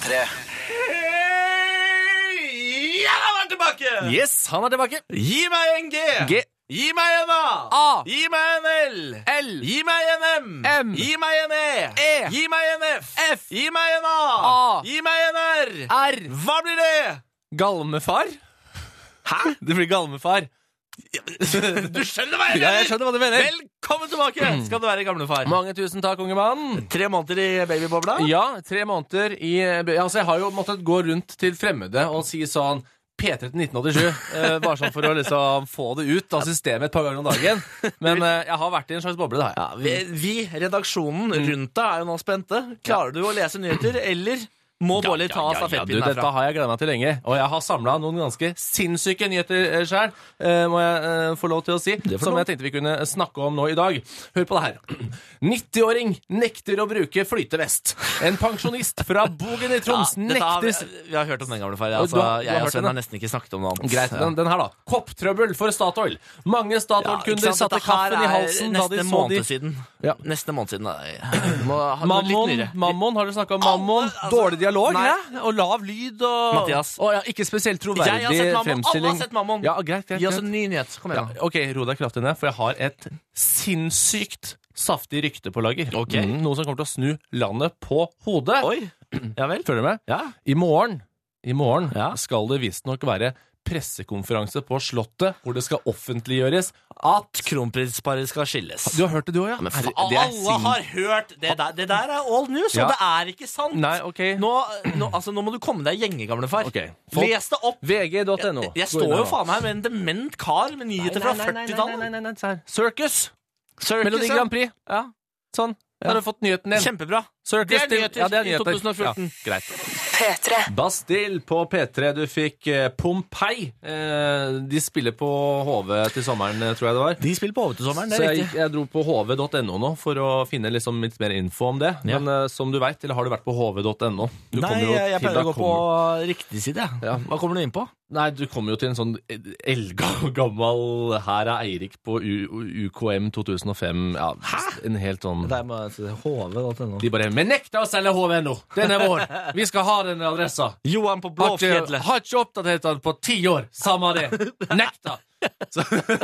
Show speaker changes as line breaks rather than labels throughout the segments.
P3.
Ja, han er tilbake!
Yes, han er tilbake.
Gi meg en G.
G.
Gi meg en A.
A.
Gi meg en L.
L.
Gi meg en M.
M.
Gi meg en E.
E.
Gi meg en F.
F.
Gi meg en A.
A.
Gi meg en R.
R.
Hva blir det?
Galmefar.
Hæ?
Det blir galmefar.
Du skjønner hva jeg mener?
Ja, jeg skjønner hva du mener.
Velkommen tilbake skal du være, gamlefar.
Mange tusen takk, unge mann.
3 måneder i babybobla.
Ja, 3 måneder i... Altså, jeg har jo måttet gå rundt til fremmede og si sånn P3 til 1987, bare sånn for å liksom få det ut av systemet et par ganger om dagen. Men jeg har vært i en slags boble, det her.
Ja, vi, redaksjonen rundt deg, er jo nå spente. Klarer du å lese nyheter, eller må Bårli ta stafettpinnen
Dette
herfra?
har jeg gledet meg til lenge. Og jeg har samlet noen ganske sinnssyke nyheter selv, må jeg få lov til å si, som jeg tenkte vi kunne snakke om nå i dag. Hør på det her. 90-åring nekter å bruke flytevest. En pensjonist fra Bogen i Troms nekter...
Vi har hørt om den, gamlefar.
Du
Altså,
har
jeg og
hørt
Sven
den,
har nesten ikke snakket om noe annet.
Greit, den her da. Kopptrøbbel for Statoil. Mange Statoil-kunder satte kaffen i halsen da de så de...
Siden.
Ja.
Neste måned siden. Må ha noe litt nyere.
Mammon, har du snakket om Mammon? Dårlig dialog,
nei.
hæ? Og lav lyd og...
Mathias.
Ja, ikke spesielt troverdig
Jeg har sett Mammon.
fremstilling.
Alle har sett Mammon.
Ja, greit.
Gi oss en ny nyhet. Kom igjen.
Ja, ok, ro deg kraftig ned, for jeg har et sinnssykt saftig rykte på lager.
Ok.
Noe som kommer til å snu landet på hodet.
Oi. Ja vel.
Følger du med?
Ja.
I morgen
Ja.
skal det visstnok være pressekonferanse på Slottet, hvor det skal offentliggjøres at
Kronprinsparet skal skilles.
Du har hørt det, du også, ja?
Men
Herre,
alle
det er sin-
har hørt det der. Det der er old news,
Ja.
og det er ikke sant.
Nei, ok.
Nå må du komme deg i gjenge, gamlefar.
Ok.
Les det opp.
VG.no.
Jeg står jo faen meg med en dement kar med nyheter fra 40-tallet.
Nei, se her. Circus.
Circus,
Melodi
ja.
Grand Prix. Ja, sånn.
Ja.
Har du fått nyheten din?
Kjempebra.
Circus
Det er
til-
nyheter
ja, det er
i
nyheter.
2014.
Ja, greit.
P3.
Bastille på P3. Du fikk Pompeii. De spiller på HV til sommeren, tror jeg det var.
De spiller på HV til sommeren, det
Så
er
jeg,
riktig.
jeg dro på hv.no nå for å finne liksom litt mer info om det.
Ja.
Men som du vet, eller har du vært på hv.no?
Nei, jeg pleier å gå på riktig side.
Ja.
Hva kommer du inn på?
Nei, du kommer jo til en sånn eldgammel Her er Eirik på UKM 2005. Ja, en helt sånn...
Det er bare HV.no.
De bare, men nekta å selge HV nå. Den er vår. Vi skal ha den adressa.
Johan på
Har
Blåfjellet.
ikke oppdatert den på 10 år. Samme det. Nekta. Så,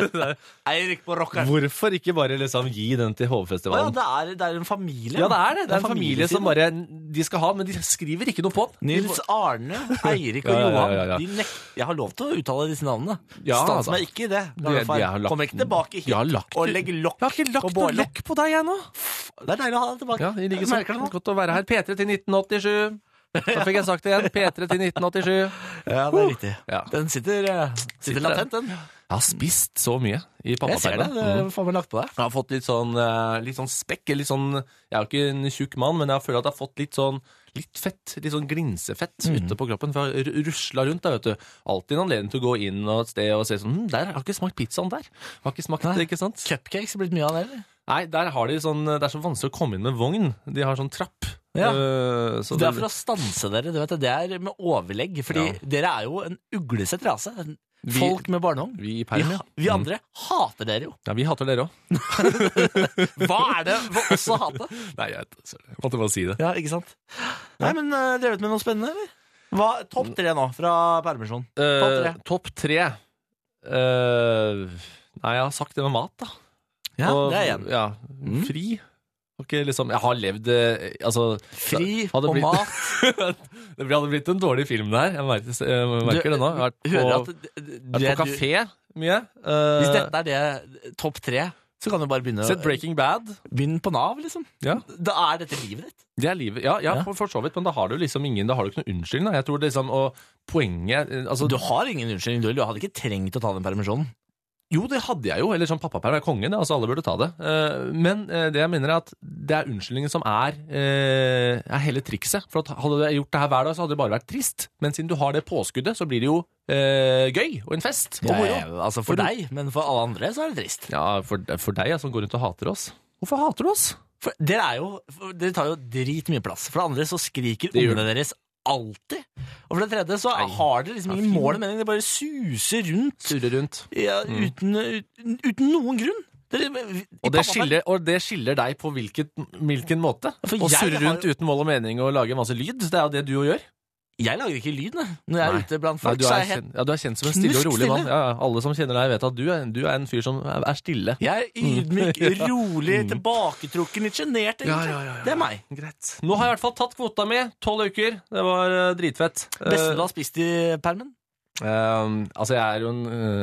Eirik på Rockeren.
hvorfor ikke bare liksom gi den til
Ja,
HV-festivalen?
det er en familie.
Ja, det er det. Det er en familie som
familieside.
bare de skal ha, men de skriver ikke noe på den.
Nils Arne, Eirik og
Ja, ja,
Johan.
ja, ja.
Jeg har lov til å uttale disse navnene.
Ja,
Stans
da.
meg ikke i det.
De har lagt-
Kom ikke tilbake hit
De har lagt-
og legg lokk
Jeg har ikke lagt
på
noe
Bårli.
lokk på deg, jeg nå.
Det er deilig å ha deg tilbake.
Ja, i like
Jeg merker det
så.
nå.
Godt å være her. P3 til 1987. Da fikk jeg sagt det igjen. P3 til 1987.
Ja, det er riktig.
Ja.
Den sitter latent, den.
Jeg har spist så mye i
Jeg ser
pappapermen.
det. Det er faen meg lagt på deg.
Jeg har fått litt sånn spekk, litt sånn, jeg er jo ikke en tjukk mann, men jeg føler at jeg har fått litt fett, litt sånn glinsefett ute på kroppen, for jeg har ruslet rundt der, vet du. Alltid en anledning til å gå inn og et sted og se sånn, der, jeg har ikke smakt pizzaen der. Jeg har ikke smakt det, ikke sant?
Cupcakes har blitt mye av det, eller?
Nei, der har de sånn, det er så vanskelig å komme inn med vogn. De har sånn trapp.
Ja.
Så
Det er for å stanse dere, du vet det. Det er med overlegg, fordi
Ja.
dere er jo en uglesett rase. Folk med barnehånd.
Vi i perm, ja.
Vi andre hater dere jo.
Ja, vi hater dere også.
Hva er det for oss å hate?
Nei, jeg måtte bare si det.
Ja, ikke sant? Nei, men drevet med noe spennende, eller? Topp 3 nå, fra permisjon.
Topp 3. Nei, jeg har sagt det med mat, da.
Ja,
Og-
det er igjen.
Ja, fri. Og ikke liksom, jeg har levd, altså...
Fri
hadde
og
blitt-
mat.
Det hadde blitt en dårlig film der. Jeg merker det nå. Jeg har
Hører
vært på kafé mye.
Hvis dette er det topp 3, så kan du bare begynne
Sett Breaking Bad.
Begynn på Nav, liksom.
Ja.
Da er dette livet ditt.
Det er livet. Ja,
Ja.
for så vidt, men da har du liksom da har du ikke noe unnskyldning. Da. Jeg tror det liksom, og poenget... Altså,
Du har ingen unnskyldning. Du hadde ikke trengt å ta den permisjonen.
Jo, det hadde jeg jo, eller sånn pappaperm er kongen, altså alle burde ta det. Men det jeg mener er at det er unnskyldningen som er hele trikset. For at hadde jeg gjort det her hver dag, så hadde det bare vært trist. Men siden du har det påskuddet, så blir det jo gøy og en fest og moro.
Altså for deg, men for alle andre så er det trist.
Ja, for deg som går rundt og hater oss. Hvorfor hater du oss?
For dere tar jo drit mye plass. For det andre så skriker
Det gjør
ungene deres alltid. Og for det tredje så har dere liksom ingen mål og mening. Det bare suser rundt
Surre rundt.
uten noen grunn.
Og det skiller deg på hvilken måte?
For
Å
jeg
surre rundt uten mål og mening og lage masse lyd, det er jo det du jo gjør.
Jeg lager ikke lyd når jeg er ute blant
Nei,
folk.
du
Så
er,
er jeg helt
du er kjent som en stille og rolig mann.
knuststille.
Ja, alle som kjenner deg vet at du er en fyr som er stille.
Jeg er ydmyk, rolig, tilbaketrukken, litt genert, egentlig.
Ja.
Det er meg.
Greit. Nå har jeg i hvert fall tatt kvota med 12 uker. Det var dritfett.
Beste du har spist i permen?
Altså, jeg er jo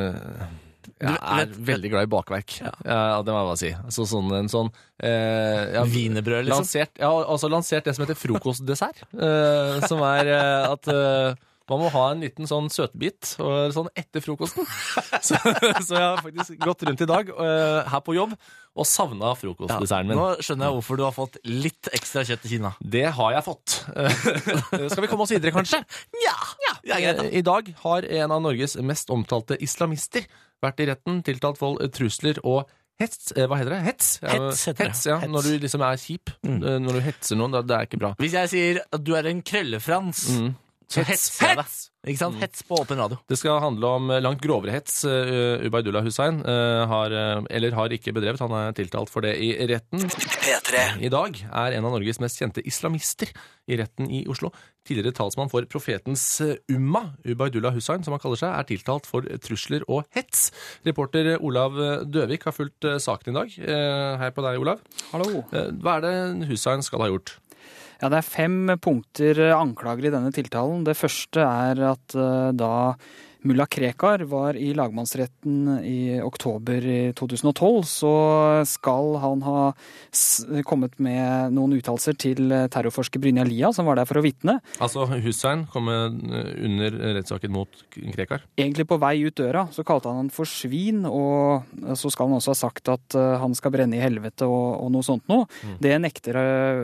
jeg er veldig glad i bakverk. Ja, det må jeg bare si. Altså,
Wienerbrød, liksom?
Lansert det som heter frokostdessert. Som er at man må ha en liten sånn søtbit og sånn etter frokosten. Så jeg har faktisk gått rundt i dag her på jobb og savna frokostdesserten min.
Nå skjønner jeg hvorfor du har fått litt ekstra kjøtt i kina.
Det har jeg fått. Skal vi komme oss videre, kanskje? I dag har en av Norges mest omtalte islamister vært i retten, tiltalt for trusler og hets. Hva heter det? Hets?
Hets heter det.
Hets, ja.
Hets.
Når du liksom er kjip. Når du hetser noen, det er ikke bra.
Hvis jeg sier at du er en krøllefrans, så hetser jeg deg. Ikke sant? Hets på åpen radio.
Det skal handle om langt grovere hets. Ubaydullah Hussain har ikke bedrevet. Han er tiltalt for det i retten.
P3.
I dag er en av Norges mest kjente islamister i retten i Oslo. Tidligere talsmann for profetens umma, Ubaydullah Hussain, som han kaller seg, er tiltalt for trusler og hets. Reporter Olav Døvik har fulgt saken i dag. Hei på deg, Olav.
Hallo.
Hva er det Hussain skal ha gjort?
Ja, det er 5 punkter anklager i denne tiltalen. Det første er at da Mulla Krekar var i lagmannsretten i oktober i 2012, så skal han ha kommet med noen uttalelser til terrorforsker Brynja Lia, som var der for å vitne.
Altså Hussain kom under rettssaken mot Krekar?
Egentlig på vei ut døra, så kalte han for svin, og så skal han også ha sagt at han skal brenne i helvete og noe sånt noe. Det nekter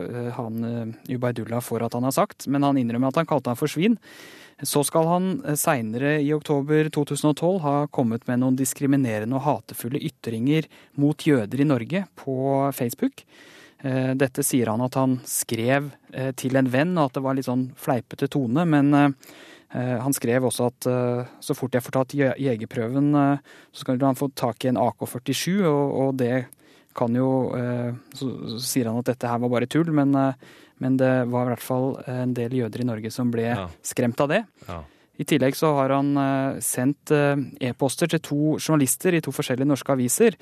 han Ubaydullah for at han har sagt, men han innrømmer at han kalte han for svin. Så skal han senere i oktober 2012 ha kommet med noen diskriminerende og hatefulle ytringer mot jøder i Norge på Facebook. Dette sier han at han skrev til en venn, og at det var litt sånn fleipete tone, men han skrev også at så fort jeg får tatt jegerprøven, så skal han få tak i en AK-47, og det kan jo, så sier han at dette her var bare tull, men det var i hvert fall en del jøder i Norge som ble skremt av det. Ja. I tillegg så har han sendt e-poster til 2 journalister i 2 forskjellige norske aviser,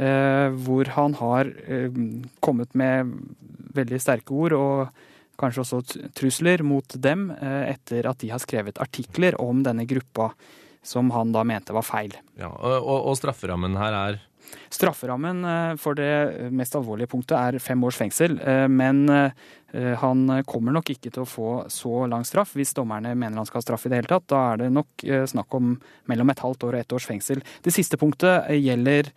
hvor han har kommet med veldig sterke ord og kanskje også trusler mot dem etter at de har skrevet artikler om denne gruppa som han da mente var feil.
Ja, og strafferammen her er?
Strafferammen for det mest alvorlige punktet er 5 års fengsel, men han kommer nok ikke til å få så lang straff hvis dommerne mener han skal ha straff i det hele tatt. Da er det nok snakk om mellom et halvt år og 1 års fengsel. Det siste punktet gjelder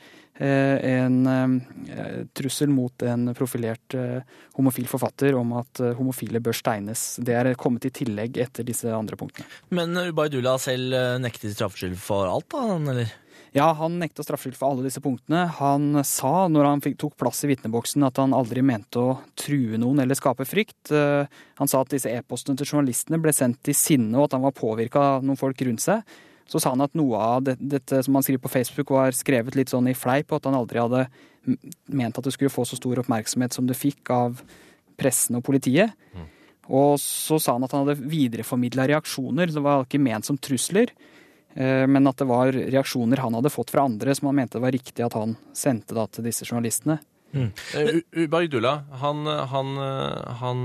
en trussel mot en profilert homofil forfatter om at homofile bør steines. Det er kommet i tillegg etter disse andre punktene.
Men Ubaydullah selv nektet straffskyld for alt da, eller?
Ja, han nektet straffskyld for alle disse punktene. Han sa, når han tok plass i vitneboksen, at han aldri mente å true noen eller skape frykt. Han sa at disse e-postene til journalistene ble sendt i sinne, og at han var påvirket av noen folk rundt seg. Så sa han at noe av dette som han skriver på Facebook var skrevet litt sånn i fleip, og at han aldri hadde ment at det skulle få så stor oppmerksomhet som det fikk av pressen og politiet. Og så sa han at han hadde videreformidlet reaksjoner, det var ikke ment som trusler, men at det var reaksjoner han hadde fått fra andre som han mente det var riktig at han sendte da til disse journalistene.
Ubaydullah, han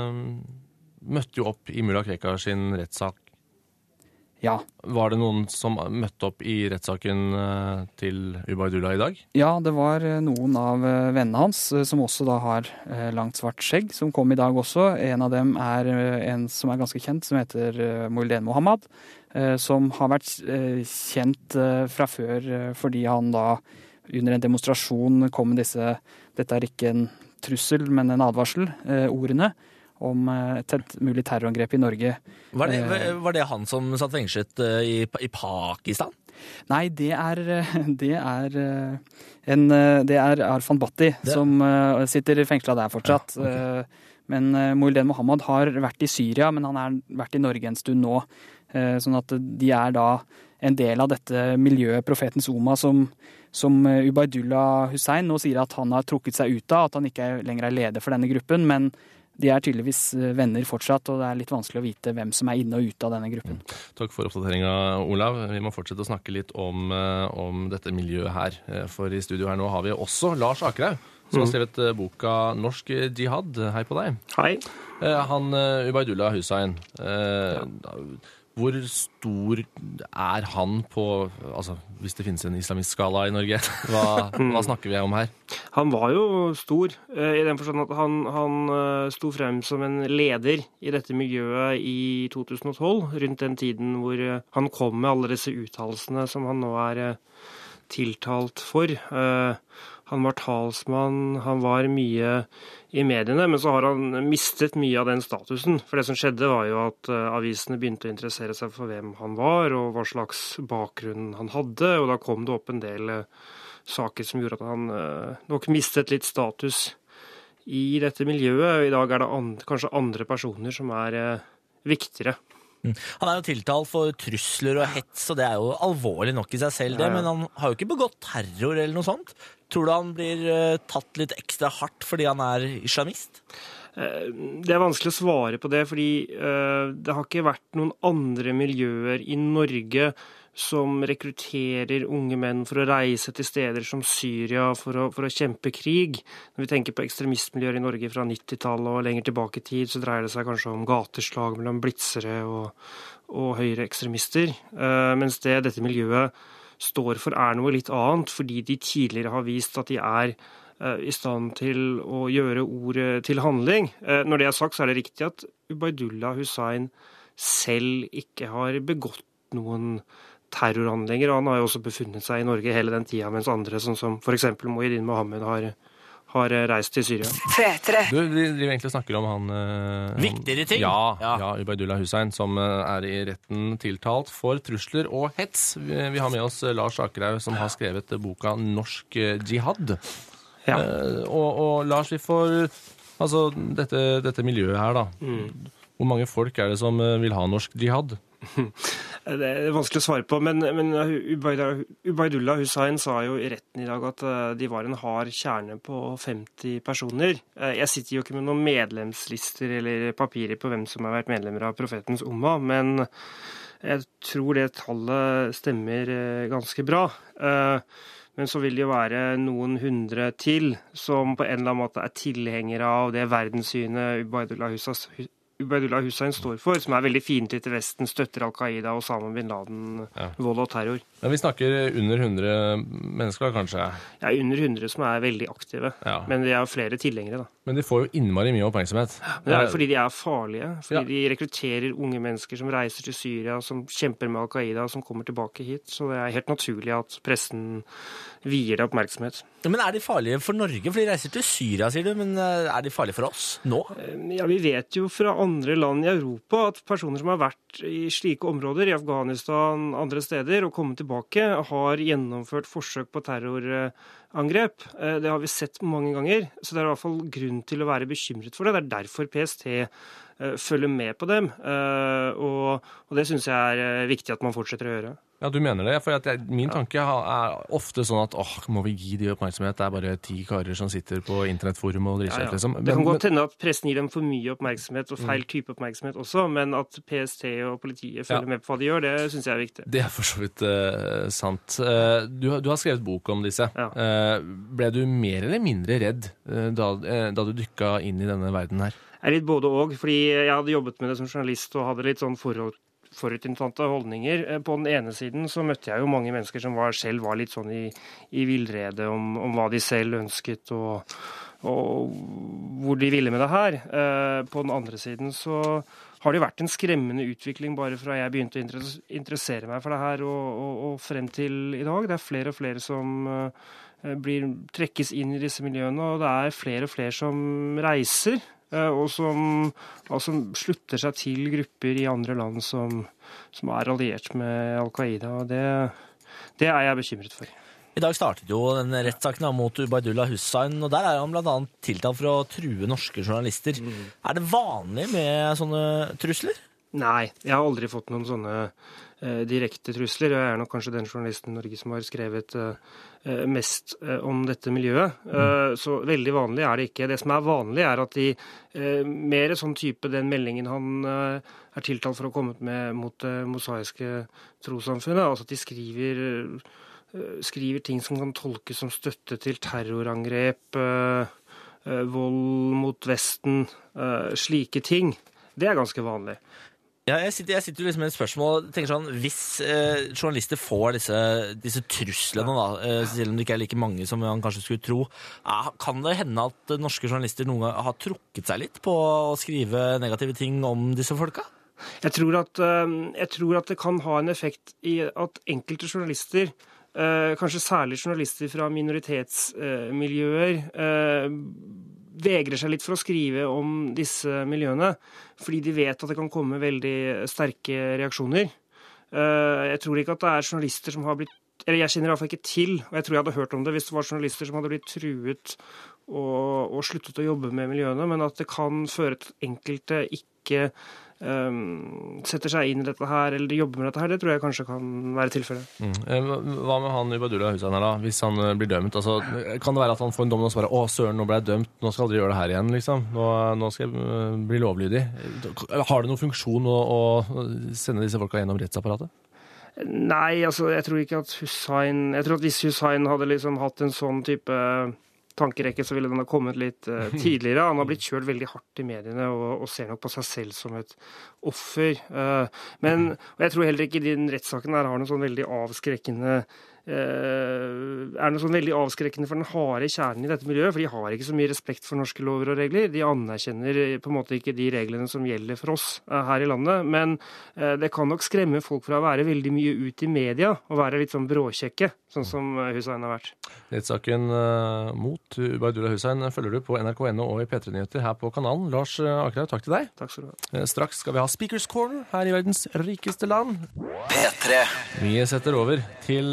møtte jo opp i Mulla Krekar sin rettssak.
Ja.
Var det noen som møtte opp i rettssaken til Ubaydullah i dag?
Ja, det var noen av vennene hans som også da har langt svart skjegg, som kom i dag også. En av dem er en som er ganske kjent, som heter Mouldén Mohammed, som har vært kjent fra før fordi han da under en demonstrasjon kom med dette er ikke en trussel, men en advarsel, ordene om et mulig terrorangrep i Norge.
Var det han som satt fengslet i Pakistan?
Nei, det er Arfan Bhatti som sitter fengslet der fortsatt. Ja, okay. Men Mouldén Mohammed har vært i Syria, men han har vært i Norge en stund nå. Sånn at de da en del av dette miljøet Profetens Ummah som Ubaydullah Hussein nå sier at han har trukket seg ut av, at han ikke lenger leder for denne gruppen, men de tydeligvis venner fortsatt, og det litt vanskelig å vite hvem som inne og ute av denne gruppen.
Takk for oppdateringen, Olav. Vi må fortsette å snakke litt om dette miljøet her. For i studio her nå har vi også Lars Akerhaug, som har skrevet boka Norsk Jihad. Hei på deg.
Hei.
Han Ubaydullah Hussein, hvor stor han på, altså hvis det finnes en islamist skala i Norge, hva snakker vi om her?
Han var jo stor, i den forstand at han sto frem som en leder i dette miljøet i 2012, rundt den tiden hvor han kom med alle disse uttalelsene som han nå tiltalt for. Han var talsmann, han var mye i mediene, men så har han mistet mye av den statusen. For det som skjedde var jo at avisene begynte å interessere seg for hvem han var, og hva slags bakgrunn han hadde, og da kom det opp en del saker som gjorde at han nok mistet litt status i dette miljøet. I dag det kanskje andre personer som viktigere.
Han jo tiltalt for trusler og hets, og det jo alvorlig nok i seg selv, det, men han har jo ikke begått terror eller noe sånt. Tror du han blir tatt litt ekstra hardt fordi han islamist?
Det vanskelig å svare på det, fordi det har ikke vært noen andre miljøer i Norge som rekrutterer unge menn for å reise til steder som Syria for å kjempe krig. Når vi tenker på ekstremistmiljøer i Norge fra 90-tallet og lenger tilbake i tid, så dreier det seg kanskje om gateslag mellom blitzere og høyreekstremister. Mens dette miljøet står for noe litt annet, fordi de tidligere har vist at de i stand til å gjøre ord til handling. Når det sagt, så det riktig at Ubaydullah Hussein selv ikke har begått noen terrorhandlinger. Han har jo også befunnet seg i Norge hele den tida, mens andre, sånn som for eksempel Muhyiddin Mohammed, har reist til Syria.
Du driver egentlig og snakker om han
viktigere ting?
Ja, Ubaydullah Hussein, som i retten tiltalt for trusler og hets. Vi har med oss Lars Akerhaug, som har skrevet boka Norsk Jihad. Ja. Og Lars, vi får altså dette miljøet her, da. Hvor mange folk det som vil ha norsk jihad?
Det vanskelig å svare på, men Ubaydullah Hussein sa jo i retten i dag at de var en hard kjerne på 50 personer. Jeg sitter jo ikke med noen medlemslister eller papirer på hvem som har vært medlemmer av Profetens Ummah, men jeg tror det tallet stemmer ganske bra. Men så vil det jo være noen hundre til som på en eller annen måte tilhengere av det verdenssynet Ubaydullah Hussein står for, som veldig fiendtlig til Vesten, støtter Al-Qaida og Osama bin Laden, vold og terror.
Men vi snakker under 100 mennesker, kanskje?
Ja, under 100 som veldig aktive. Ja. Men det jo flere tilhengere, da.
Men de får jo innmari mye oppmerksomhet.
Men det fordi de farlige. Fordi de rekrutterer unge mennesker som reiser til Syria, som kjemper med Al-Qaida, som kommer tilbake hit. Så det helt naturlig at pressen vier det oppmerksomhet.
Men de farlige for Norge? For de reiser til Syria, sier du. Men de farlige for oss nå?
Ja, vi vet jo fra andre land i Europa at personer som har vært i slike områder, i Afghanistan, andre steder, og kommet tilbake, har gjennomført forsøk på terrorangrep. Det har vi sett mange ganger, så det i hvert fall grunn til å være bekymret for det. Det derfor PST følger med på dem, og det synes jeg viktig at man fortsetter å gjøre.
Ja, du mener det, for min tanke ofte sånn at må vi gi de oppmerksomhet? Det bare 10 karer som sitter på internettforum og driver seg, liksom.
Det kan godt hende at pressen gir dem for mye oppmerksomhet og feil type oppmerksomhet også, men at PST og politiet følger med på hva de gjør, det synes jeg viktig.
Det for så vidt sant. Du har skrevet bok om disse. Ja. Ble du mer eller mindre redd da du dykket inn i denne verden her?
Jeg litt både og, fordi jeg hadde jobbet med det som journalist og hadde litt sånn forutinntatte holdninger. På den ene siden så møtte jeg jo mange mennesker som selv var litt sånn i villrede om hva de selv ønsket og hvor de ville med det her. På den andre siden så har det vært en skremmende utvikling bare fra jeg begynte å interessere meg for det her og frem til i dag. Det flere og flere som trekkes inn i disse miljøene, og det flere og flere som reiser. Og som slutter seg til grupper i andre land som alliert med Al-Qaida. Og det jeg bekymret for.
I dag startet jo den rettssaken mot Ubaydullah Hussein, og der han blant annet tiltalt for å true norske journalister. Det vanlig med sånne trusler?
Nei, jeg har aldri fått noen sånne direkte trusler. Jeg er nok kanskje den journalisten i Norge som har skrevet mest om dette miljøet. Så veldig vanlig er det ikke. Det som er vanlig er at de mer sånn type den meldingen han er tiltalt for å ha kommet med mot det mosaiske trossamfunnet, altså at de skriver ting som kan tolkes som støtte til terrorangrep, vold mot Vesten, slike ting. Det er ganske vanlig.
Ja, jeg sitter jo liksom med et spørsmål og tenker sånn, hvis journalister får disse truslene da, selv om det ikke er like mange som man kanskje skulle tro, kan det hende at norske journalister noen gang har trukket seg litt på å skrive negative ting om disse folka?
Jeg tror at det kan ha en effekt i at enkelte journalister, kanskje særlig journalister fra minoritetsmiljøer, vegrer seg litt for å skrive om disse miljøene, fordi de vet at det kan komme veldig sterke reaksjoner. Jeg tror ikke at det er journalister som har blitt, eller jeg kjenner i hvert fall ikke til, og jeg tror jeg hadde hørt om det hvis det var journalister som hadde blitt truet og sluttet å jobbe med miljøene, men at det kan føre til at enkelte ikke setter seg inn i dette her, eller jobber med dette her, det tror jeg kanskje kan være tilfellet.
Hva med han Ubaydullah Hussain her da, hvis han blir dømt? Altså, kan det være at han får en dom og så bare, søren, nå ble jeg dømt, nå skal jeg aldri gjøre det her igjen, liksom. Nå skal jeg bli lovlydig. Har det noen funksjon å sende disse folka gjennom rettsapparatet?
Nei, altså, jeg tror ikke at hvis Hussain hadde liksom hatt en sånn type tankerekke, så ville den ha kommet litt tidligere. Han har blitt kjørt veldig hardt i mediene og ser nok på seg selv som et offer. Og jeg tror heller ikke den rettssaken her har noe sånn veldig avskrekkende for den harde kjernen i dette miljøet, for de har ikke så mye respekt for norske lover og regler. De anerkjenner på en måte ikke de reglene som gjelder for oss her i landet, men det kan nok skremme folk fra å være veldig mye ut i media og være litt sånn bråkjekke, sånn som Hussain har vært.
Rettssaken mot Ubaydullah Hussain følger du på NRK.no og i P3 Nyheter her på kanalen. Lars Akerhaug, takk til deg.
Takk skal du ha.
Straks skal vi ha Speakers Corner her i verdens rikeste land.
P3.
Vi setter over til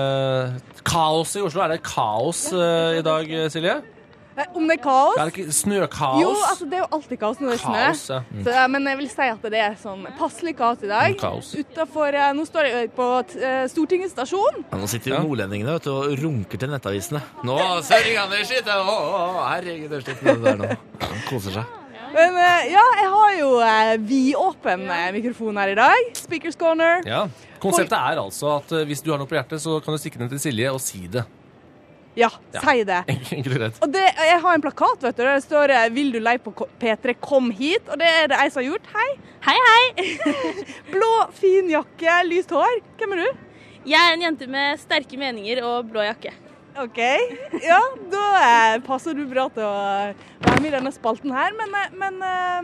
kaos i Oslo. Er det kaos i dag, Silje?
Om det er kaos?
Er det ikke snøkaos?
Jo, altså det er jo alltid kaos når det er snø.
Kaos, ja.
Så, men jeg vil si at det er sånn passelig kaos i dag.
Kaos.
Nå står jeg på Stortingets stasjon.
Ja, nå sitter jo nordlendingene og runker til nettavisene. Nå, søringene skitter! Herregud, det er slitt med det der nå. Han koser seg.
Men jeg har jo vidåpen mikrofon her i dag. Speakers Corner.
Ja. Konseptet er altså at hvis du har noe på hjertet, så kan du stikke den til Silje og si det.
Ja, si det.
Enkelt og greit.
Og jeg har en plakat, vet du, der det står 'Vil du leie på P3, kom hit'. Og det er det jeg som har gjort. Hei.
Hei, hei.
Blå, fin jakke, lyst hår. Hvem er du?
Jeg er en jente med sterke meninger og blå jakke.
Ok, ja, da passer du bra til å være med i denne spalten her. Men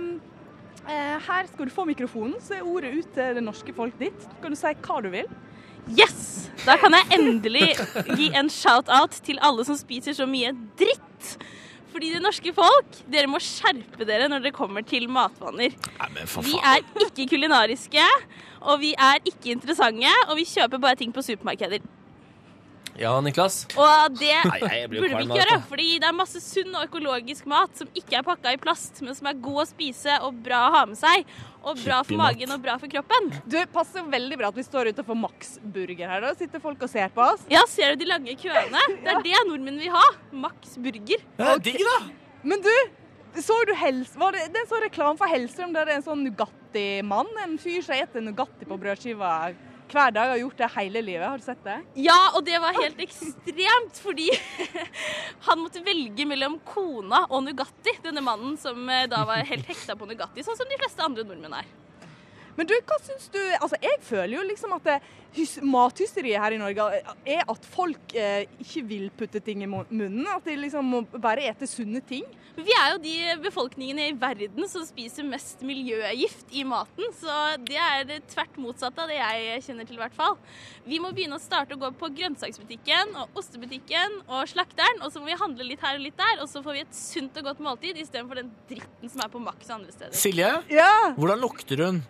her skal du få mikrofonen, så er ordet ut til det norske folk ditt. Kan du si hva du vil?
Yes! Da kan jeg endelig gi en shout-out til alle som spiser så mye dritt. Fordi det norske folk, dere må skjerpe dere når det kommer til matvaner. Vi er ikke kulinariske, og vi er ikke interessante, og vi kjøper bare ting på supermarkeder.
Ja, Niklas?
Og det burde vi ikke gjøre, fordi det er masse sunn og økologisk mat som ikke er pakket i plast, men som er god å spise og bra å ha med seg, og bra for magen og bra for kroppen.
Du, passer veldig bra at vi står utenfor Max Burger her, da sitter folk og ser på oss.
Ja, ser du de lange køene? Det er det nordmenn vil ha, Max Burger.
Ja, digg da!
Men du, så du det er en sånn reklame for Hellstrøm der det er en sånn Nugatti-mann, en fyr som heter Nugatti på brødskiva hver dag, har gjort det hele livet. Har du sett det?
Ja, og det var helt ekstremt, fordi han måtte velge mellom kona og Nugatti, denne mannen som da var helt hekta på Nugatti, sånn som de fleste andre nordmenn er.
Men du, hva synes du? Altså, jeg føler jo liksom at mathysteriet her i Norge er at folk ikke vil putte ting i munnen, at de liksom må bare ete sunne ting.
Vi er jo de befolkningene i verden som spiser mest miljøgift i maten, så det er det tvert motsatt av det jeg kjenner til i hvert fall. Vi må begynne å starte å gå på grønnsaksbutikken og ostebutikken og slakteren, og så må vi handle litt her og litt der, og så får vi et sunt og godt måltid i stedet for den dritten som er på Max og andre steder.
Silje,
Ja!
hvordan lukter hun?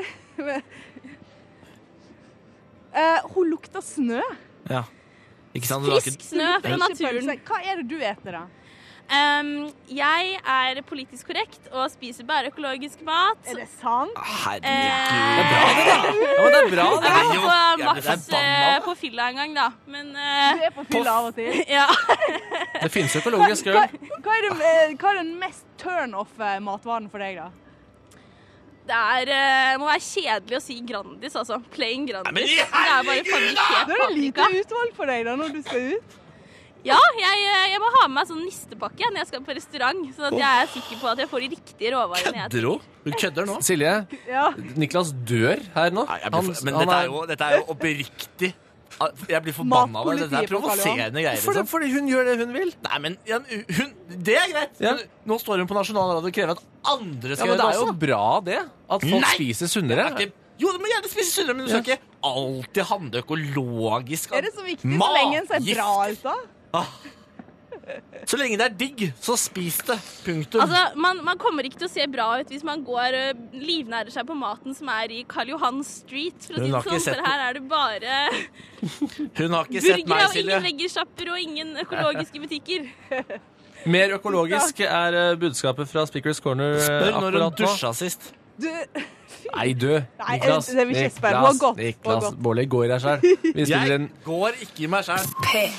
Hun lukter snø.
Ja. Ikke sant?
Frisk snø fra naturen.
Hva er det du eter da?
Jeg er politisk korrekt og spiser bare økologisk mat.
Er det sant?
Herregud.
Det er bra, det.
Jeg var på
det er
Max
banalt.
på fylla en gang, da. Men
Du er på fylla av og til.
ja.
Det finnes økologisk øl.
Hva er den mest turn-off-matvaren for deg, da?
Det må være kjedelig å si Grandis, altså. Plain Grandis.
men i
Det er bare fabrikkert
Da er det lite
paprika.
utvalg for deg da, når du skal ut.
Ja, jeg må ha med meg sånn nistepakke når jeg skal på restaurant, så at jeg er sikker på at jeg får de riktige råvarene.
Kødder hun? Hun kødder nå.
Silje,
Ja.
Niklas dør her nå.
Men dette er jo oppriktig. Jeg blir forbanna av det. Dette er provoserende greier. Liksom.
Fordi hun gjør det hun vil.
Nei, men det er greit.
Ja.
Men nå står hun på nasjonal radio og krever at andre
Ja,
skal
men det
gjøre
er
det
jo
også.
bra det. At folk
Nei.
spiser sunnere.
Det er ikke- Jo, du må gjerne spise sunnere, men du skal ikke alltid handle økologisk.
Er det så viktig så lenge en ser bra ut, da?
Så lenge det er digg, så spis det. Punktum.
Altså, man kommer ikke til å se bra ut hvis man går livnærer seg på maten som er i Karl Johan Street, for å si
Hun har
det
ikke
sånn,
sett
for her er det bare
Hun har ikke sett
burgere
meg,
og
Silje.
ingen veggersjapper og ingen økologiske butikker.
Mer økologisk er budskapet fra Speakers Corner
Spør når hun
akkurat nå.
dusja sist.
Du,
Nei, du.
Nei,
Niklas.
det vil ikke spørre. Hun har gått. Hun har
Niklas,
gått.
Bård går i deg selv. Vi spiller
Jeg
en
går ikke i meg sjæl.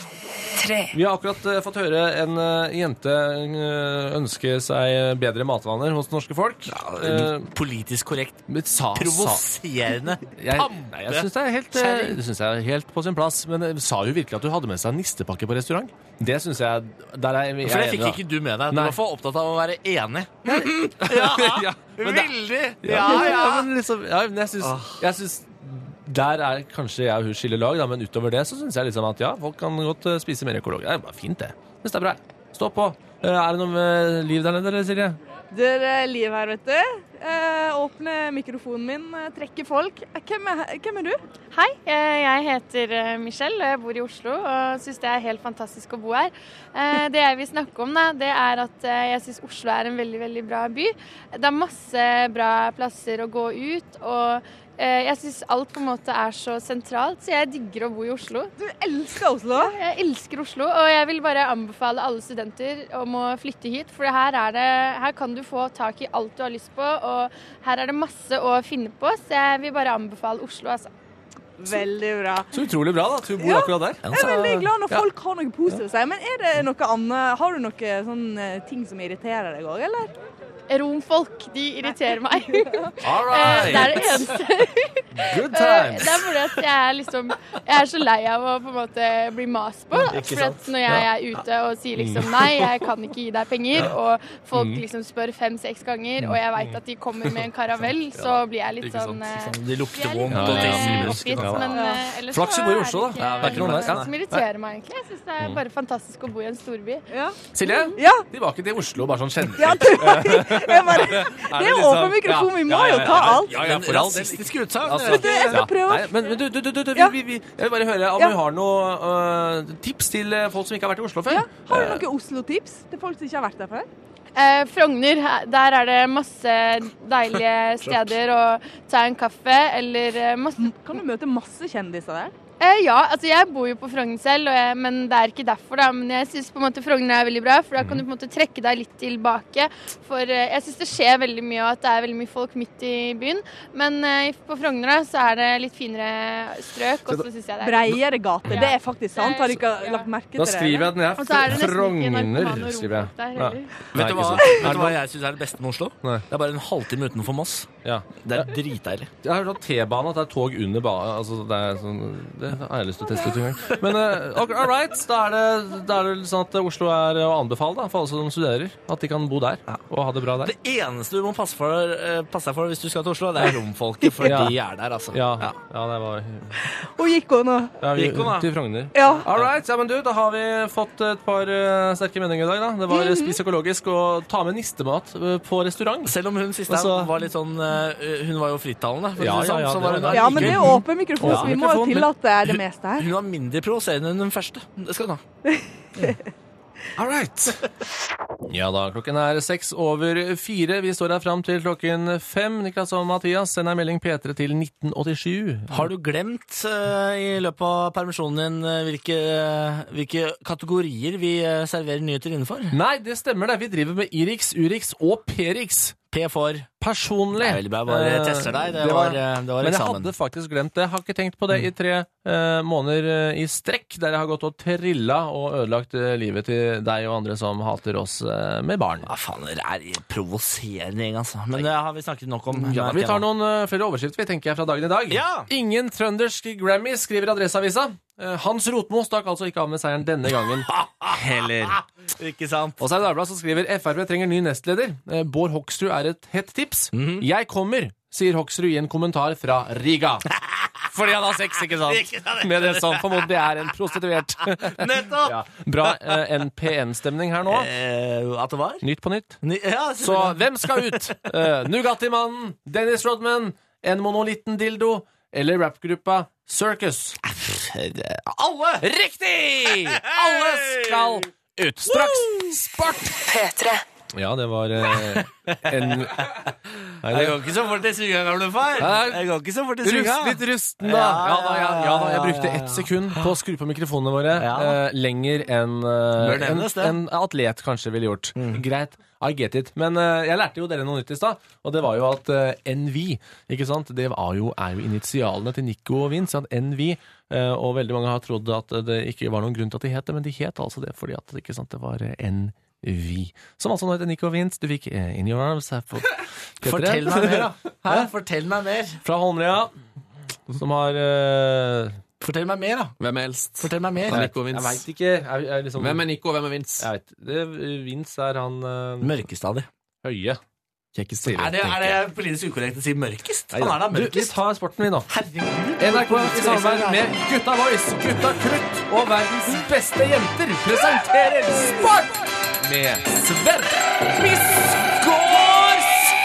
Vi har akkurat fått høre en jente ønske seg bedre matvaner hos norske folk.
Politisk korrekt.
Sa
Provoserende.
jeg syns det er helt på sin plass. Men sa hun virkelig at du hadde med seg nistepakke på restaurant? Det syns jeg der er jeg
For det
enig,
fikk ikke du med deg. Du
Nei.
var for opptatt av å være enig.
Ja, men det-
Veldig!
men liksom, men jeg syns der er kanskje jeg og hun skiller lag, da, men utover det så syns jeg liksom at ja, folk kan godt spise mer økologisk. Det er bare fint, det. Syns det er bra. Stå på. Er det noe liv der nede, Silje?
Det er liv her, vet du. Åpne mikrofonen min, trekke folk. Hvem er du?
Hei, jeg heter Michelle, og jeg bor i Oslo og synes det er helt fantastisk å bo her. Det jeg vil snakke om, da, det er at jeg synes Oslo er en veldig, veldig bra by. Det er masse bra plasser å gå ut, og jeg synes alt på en måte er så sentralt, så jeg digger å bo i Oslo.
Du elsker Oslo.
Jeg elsker Oslo, og jeg vil bare anbefale alle studenter om å flytte hit, for her kan du få tak i alt du har lyst på, og her er det masse å finne på, så jeg vil bare anbefale Oslo, altså.
Veldig bra.
Så utrolig bra da, at hun bor akkurat der.
Jeg er veldig glad når folk har noe positivt å si, men er det noe annet? Har du noe sånne ting som irriterer deg også, eller?
Romfolk, de irriterer meg.
All right.
Det er det eneste.
Good times.
Det er fordi at jeg er så lei av å på en måte bli mas på. For at når jeg er ute og sier liksom nei, jeg kan ikke gi deg penger, og folk liksom spør 5-6 ganger, og jeg vet at de kommer med en karavell, så blir jeg litt sånn
De lukter
jeg er litt
vondt og tisser.
oppgitt, men ellers
Flaks
så
vi bor i
er
Oslo,
det
da. Det er ikke noe der.
som irriterer meg egentlig. Jeg synes det er bare fantastisk å bo i en storby.
Ja.
Silje,
Ja.
tilbake til Oslo, bare sånn kjent.
Ja, det er jo åpen mikrofon, vi må jo ta alt.
Men rasistiske utsagn.
Altså,
Du, jeg skal prøve.
Nei, men du,
Ja.
jeg vil bare høre om
Ja.
vi har noe tips til folk som ikke har vært i Oslo før.
Ja. Har du noen Oslo-tips til folk som ikke har vært der før?
Frogner, der er det masse deilige steder å ta en kaffe, eller masse.
Kan du møte masse kjendiser der?
Ja, altså jeg bor jo på Frogner selv, men det er ikke derfor da. Men jeg synes på en måte Frogner er veldig bra, for da kan du på en måte trekke deg litt tilbake. For jeg synes det skjer veldig mye, og at det er veldig mye folk midt i byen. Men på Frogner da, så er det litt finere strøk, og så synes jeg det er...
Breiere gate, det er faktisk sant. Har du ikke lagt merke til
Da
det?
skriver jeg den
Og så er det
ned.
nesten ikke
Frogner,
narkoman og
skriver jeg.
romfolk der
Ja.
heller.
Vet
Nei,
du
ikke
hva jeg syns er det beste med Oslo?
Nei.
Det er bare en halvtime utenfor Moss.
Ja.
Det er dritdeilig.
Jeg har hørt T-bane, at det er tog under banen. Altså, det er sånn, det har jeg lyst til å teste ut en gang. Men all right, da er det sånn at Oslo er å anbefale da, for alle som studerer, at de kan bo der og ha det bra der.
Det eneste du må passe deg for hvis du skal til Oslo, det er romfolket, for
Ja.
de er der, altså.
Ja, det var
Og gikk hun nå?
ja, vi,
Gikk hun da?
til Frogner.
Ja.
All right, ja, men du, da har vi fått et par sterke meninger i dag da. Det var spis økologisk og ta med nistemat på restaurant.
Selv om hun siste
Altså-
var litt sånn hun var jo frittalende. for å
Ja,
si det sånn,
ja,
så
det
var
var
hun da
Ja, men det er jo
like-
åpen mikrofon,
Ja,
så vi må jo
mikrofon, men-
tillate det meste her.
Hun var mindre provoserende enn den første. Det skal hun ha.
All right. Ja da, klokken 4:06. Vi står her fram til klokken 5. Niklas og Mathias, send en melding P3 til 1987.
Har du glemt i løpet av permisjonen din hvilke kategorier vi serverer nyheter innenfor?
Nei, det stemmer det. Vi driver med Irix, Urix og Perix.
P for
personlig.
Det er veldig bra, bare tester deg. Det var
men jeg
eksamen.
hadde faktisk glemt det. Jeg har ikke tenkt på det i 3 måneder i strekk, der jeg har gått og trilla og ødelagt livet til deg og andre som hater oss med barn.
Hva faen, det er provoserende gjeng, altså. Men det har vi snakket nok om.
Ja, vi tar noen flere overskrifter, tenker jeg, fra dagen i dag.
Ja!
Ingen trøndersk Grammy, skriver Adresseavisa. Hans Rotmo stakk altså ikke av med seieren denne gangen heller.
Ikke sant?
Og så er det Dagbladet som skriver FrP trenger ny nestleder. Bård Hoksrud er et hett tips. Jeg kommer, sier Hoksrud i en kommentar fra Riga. Fordi han har sex, ikke sant? Med det som formodentlig er en prostituert.
Nettopp!
Ja. Bra NPN-stemning her nå.
At det var?
Nytt på nytt.
Ja,
Så hvem skal ut? Nugatti-mannen, Dennis Rodman, en monolitten dildo eller rapgruppa Circus?
Alle!
Riktig! Alle skal ut. Straks sport!
P3.
Ja, det var en...
Jeg går ikke så fort i svinga, gamle far. Jeg går ikke så fort i svinga.
Litt rusten, da. Ja da, jeg brukte 1 sekund på å skru på mikrofonene våre. Lenger enn atlet kanskje ville gjort. Greit, I get it. Men jeg lærte jo dere noe nytt i stad, og det var jo at NV, ikke sant? Det er jo initialene til Nico og Vince, at NV, og veldig mange har trodd at det ikke var noen grunn til at de het det, men de het altså det fordi at ikke sant, det var NV. Som altså nå heter Nico Vince. Du fikk In Your Arms her på P3.
Fortell meg mer, da. Fortell meg mer.
Fra Holmlia, som har
Fortell meg mer, da.
Hvem er eldst?
Fortell meg mer.
Nico Vince.
Jeg vet ikke. Liksom,
Hvem er Nico, og hvem er Vince?
Jeg vet. Vince er han
Mørkest av de.
høye. Kjekkest
Er det politisk ukorrekt å si mørkest? Han er da
Du, vi
mørkest.
tar sporten min nå.
Herregud.
NRK i samarbeid med Gutta Boys, Gutta Krutt og verdens beste jenter presenterer Sport med Sverre Misgård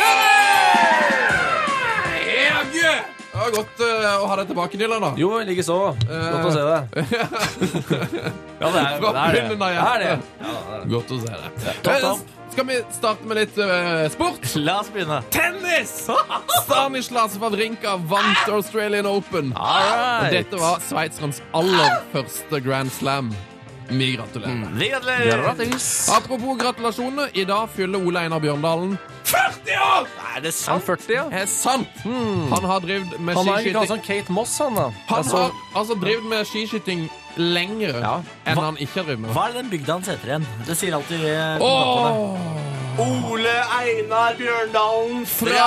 Det var godt å ha deg tilbake, Dylan, da.
Jo, like så. Godt å se deg. Ja, det er
Fra bunnen av hjertet.
det.
Godt å se deg.
Topp.
Skal vi starte med litt sport?
La oss begynne.
Tennis! Stanislas Wawrinka vant Australian Open. Og dette var sveitserens aller første Grand Slam. Mye gratulerer.
Vi gratulerer.
Apropos gratulasjoner, i dag fyller Ole Einar Bjørndalen 40 år!
Er det
Han
sant?
40, ja.
Er sant. Han har drevet med
Han er ikke
skiskyting.
sånn Kate Moss, han da.
Han har altså drevet med skiskyting lenger enn han ikke har drevet med.
Hva er den bygda hans heter igjen? Det sier alltid
Åh!
Ole Einar Bjørndalen
Fra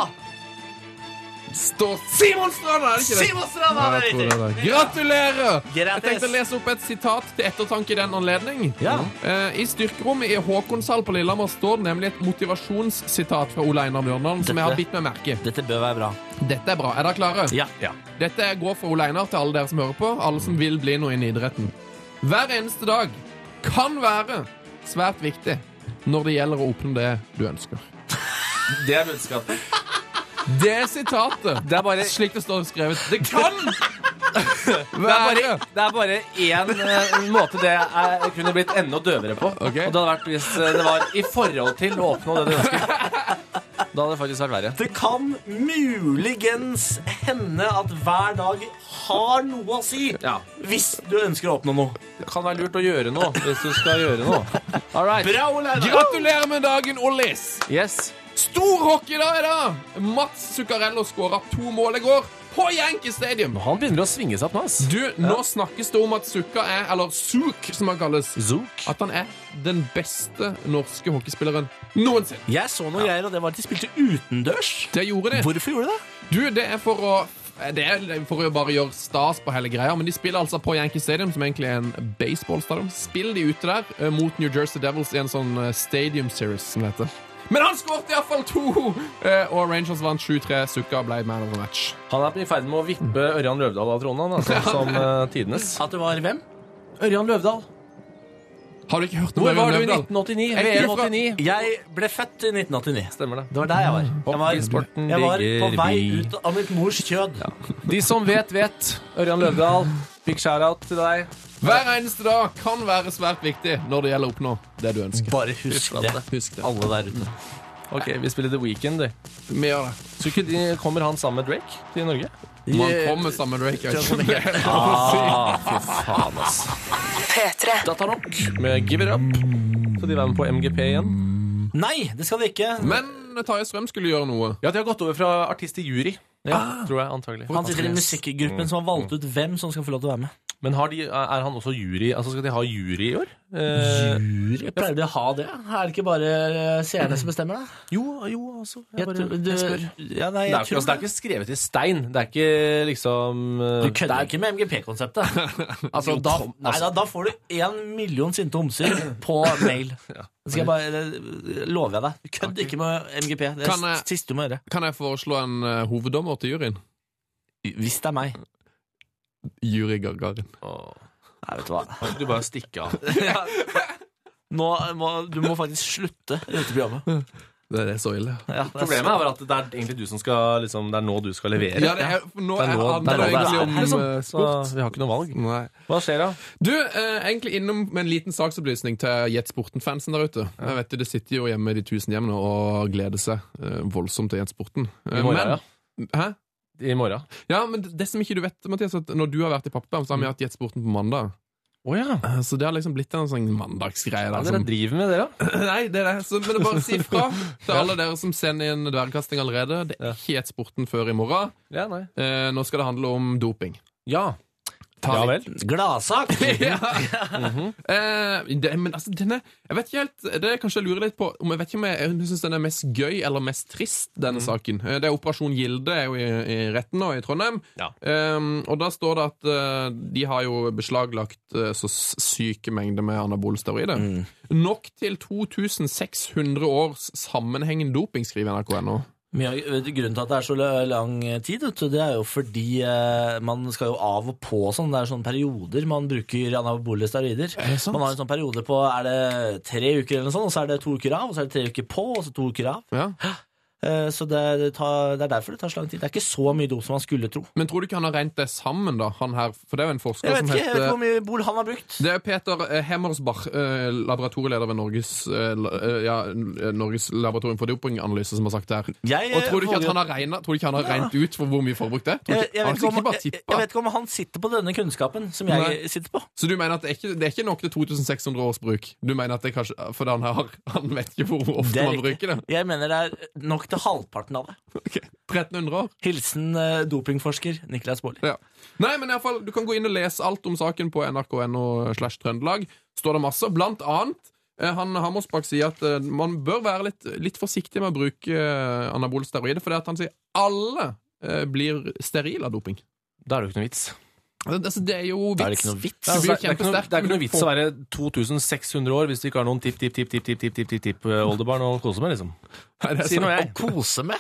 Simonstrand, er det ikke det?
Simonstrand,
Ja,
er det
jeg tror
riktig.
det er det. Gratulerer! Jeg
Grattis.
tenkte å lese opp et sitat til ettertanke i den anledning.
Ja.
I styrkerommet i Håkonshall på Lillehammer står det nemlig et motivasjonssitat fra Ole Einar Bjørndalen som jeg har bitt meg merke.
Dette bør være bra.
Dette er bra. Er dere klare?
Ja.
Dette går fra Ole Einar til alle dere som hører på, alle som vil bli noe innen idretten. Hver eneste dag kan være svært viktig når det gjelder å oppnå det du ønsker.
Det er budskapet.
Det sitatet,
Det er bare
slik det står skrevet, det kan være
Det er bare én måte det kunne blitt enda døvere på.
Ok.
Og det hadde vært hvis det var i forhold til å oppnå det du ønsker. Da hadde det faktisk vært verre.
Det kan muligens hende at hver dag har noe å si
Ja.
hvis du ønsker å oppnå noe.
Det kan være lurt å gjøre noe hvis du skal gjøre noe. All right.
Bra, Ole Einar.
Gratulerer med dagen, Ollis!
Yes.
Stor hockey da i dag! Mats Zuccarello skåret 2 mål i går på Yankee Stadium.
Han begynner å svinge seg opp nå, ass.
Du, nå snakkes det om at Zucca er, eller Zuk som han kalles,
Zook.
at han er den beste norske hockeyspilleren noensinne.
Jeg så noe greier, og det var at de spilte utendørs.
Det gjorde de.
Hvorfor gjorde de det?
Du, det er for å bare gjøre stas på hele greia, men de spiller altså på Yankee Stadium, som egentlig er en baseballstadion. Spiller de ute der mot New Jersey Devils i en sånn Stadium Series, som det heter. Men han skåret i hvert fall 2, og Rangers vant 7-3. Zucca ble man of the match.
Han er i ferd med å vippe Ørjan Løvdahl av tronen, altså, som tidenes.
At det var hvem?
Ørjan Løvdahl.
Har du ikke hørt om
Hvor var du i
Løvdahl?
1989?
Er ikke
VM
du fra-
89.
Jeg ble født i 1989.
Stemmer det.
Det var der jeg var.
Hockeysporten
Jeg var på
ligger
vei
vi.
ut av mitt mors kjød.
De som vet, vet. Ørjan Løvdahl, big shout-out til deg.
Hver eneste dag kan være svært viktig når det gjelder å oppnå det du ønsker.
Bare husk det.
Husk det.
Alle der ute.
Ok, vi spiller The Weeknd, det.
Vi gjør det.
Så kommer han sammen med Drake til Norge?
Man kommer sammen med Drake.
Fy faen, ass.
P3.
Datanok med Give It Up. Så de var med på MGP igjen.
Nei, det skal de ikke.
Men Tarjei Strøm skulle gjøre noe.
Ja, de har gått over fra artist til jury. Ja, tror jeg, antagelig.
Han sitter i musikkgruppen som har valgt ut hvem som skal få lov til å være med.
Men er han også jury? Altså, skal de ha jury i år?
Jury? Pleier de å ha det? Er det ikke bare seerne som bestemmer det?
Jo, altså. Jeg spør.
Det er
ikke skrevet i stein. Det er ikke liksom
Du kødder ikke med MGP-konseptet. Altså, da får du 1 million sinte homser på mail. Det skal jeg bare love jeg deg. Kødd ikke med MGP. Det er det siste du må gjøre.
Kan jeg foreslå en hoveddommer til juryen?
Hvis det er meg.
Jury Gagarin.
Nei, vet du hva.
Du bare stikker av.
Du må faktisk slutte i dette programmet.
Det er så ille.
Ja, problemet er at det er egentlig du som skal liksom, det er nå du skal levere.
Ja, nå handler det egentlig om sport.
Vi har ikke noe valg.
Nei.
Hva skjer da?
Du, egentlig innom med en liten saksopplysning til Jet Sporten-fansen der ute. Jeg vet det sitter jo hjemme i de 1000 hjemmene og gleder seg voldsomt til Jet Sporten.
I morgen, ja.
Hæ?
I morgen.
Ja, men det som ikke du vet, Mathias, at når du har vært i Pappa, så har vi hatt Jet Sporten på mandag.
Ja.
Så det har liksom blitt en sånn mandagsgreie.
Hva dere driver med det da?
Nei, det er det. Så, men det er bare å si fra til alle dere som sender inn dvergkasting allerede. Det er ikke Jet Sporten før i morgen.
Ja, nei.
Nå skal det handle om doping.
Ja. Ja vel.
Gladsak!
Men altså, denne jeg vet ikke helt, det er kanskje jeg lurer litt på om jeg vet ikke om jeg synes den er mest gøy eller mest trist, denne saken. Det er Operasjon Gilde er jo i retten nå i Trondheim.
Ja.
Og da står det at de har jo beslaglagt så syke mengder med anabole steroider. Nok til 2600 års sammenhengende doping, skriver NRK nå.
Grunnen til at det er så lang tid, det er jo fordi man skal jo av og på sånn, det er sånne perioder man bruker anabole steroider. Man har en sånn periode på, er det 3 uker eller noe sånt, og så er det 2 uker av, og så er det 3 uker på, og så 2 uker av.
Ja.
Så det er derfor det tar så lang tid. Det er ikke så mye dop som man skulle tro.
Men tror du ikke han har regnet det sammen da, han her? For det er jo en forsker
som heter... Jeg vet ikke hvor mye bol han har brukt.
Det er Peter Hemmersbach, laboratorieleder ved Norges laboratorium for dopinganalyse, som har sagt det her. Og tror du ikke at han har regnet ut for hvor mye forbruk det er?
Jeg vet ikke om han sitter på denne kunnskapen som jeg sitter på.
Så du mener at det er ikke nok til 2600 års bruk? Du mener at det er kanskje... For han vet ikke hvor ofte man bruker det?
Jeg mener det er nok til halvparten av det.
Ok, 1300 år.
Hilsen dopingforsker Niklas Baarli.
Ja. Nei, men i hvert fall, du kan gå inn og lese alt om saken på nrk.no/Trøndelag. Står det masse. Blant annet, han Hammersbach sier at man bør være litt forsiktig med å bruke anabole steroider, for han sier alle blir sterile av doping.
Da er det jo ikke noe vits.
Altså, det er jo vits.
Er det ikke noe vits?
Det er ikke noe vits å være 2600 år hvis du ikke har noen tipp-oldebarn å kose med, liksom.
Sier noe jeg. Å kose med?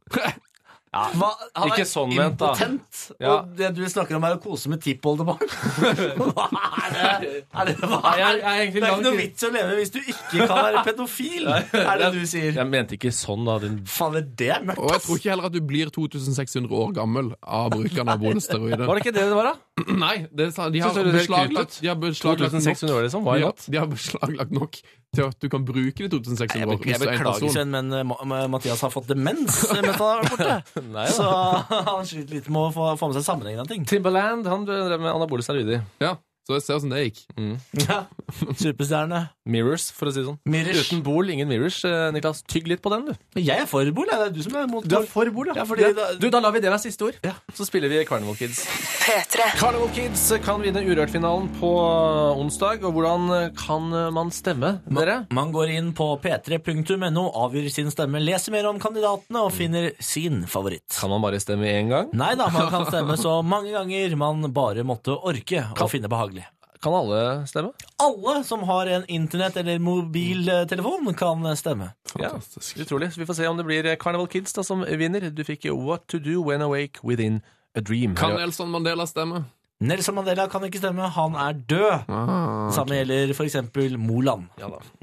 Ja,
ikke sånn ment, da.
Impotent, og det du snakker om er å kose med tippoldebarn. Hva er det? Det er ikke noe vits å leve hvis du ikke kan være pedofil, er det du sier.
Jeg mente ikke sånn, da.
Faen, det er mørkt.
Og jeg tror ikke heller at du blir 2600 år gammel av bruken av anabole-steroider.
Var det ikke det var, da?
Nei, de har beslaglagt
2600 år, liksom.
De har beslaglagt nok til at du kan bruke de 2600 år.
Jeg beklager, Sven, men Mathias har fått demens mens han er borte. Så han sliter litt med å få med seg sammenhengen av ting.
Timbaland, han drev med anabole steroider.
Ja, så det ser ut som det gikk.
Ja, superstjerne.
Mirrors, for å si det sånn.
Mirrors.
Uten bol, ingen mirrors. Niklas, tygg litt på den, du.
Jeg er for bol, det er du som er mot bol.
Du er for bol, ja. Da lar vi det være siste ord.
Ja.
Så spiller vi Carnival Kids.
P3.
Carnival Kids kan vinne Urørt-finalen på onsdag, og hvordan kan man stemme, dere?
Man går inn på p3.no, avgjør sin stemme, leser mer om kandidatene og finner sin favoritt.
Kan man bare stemme en gang?
Nei da, man kan stemme så mange ganger man bare måtte orke å finne behagelig.
Kan alle stemme?
Alle som har en internett- eller mobiltelefon kan stemme.
Ja, utrolig. Så vi får se om det blir Carnival Kids da, som vinner. Du fikk What to do when awake within a dream.
Kan Nelson Mandela stemme?
Nelson Mandela kan ikke stemme, han er død. Samme gjelder for eksempel Moland.
Ja da.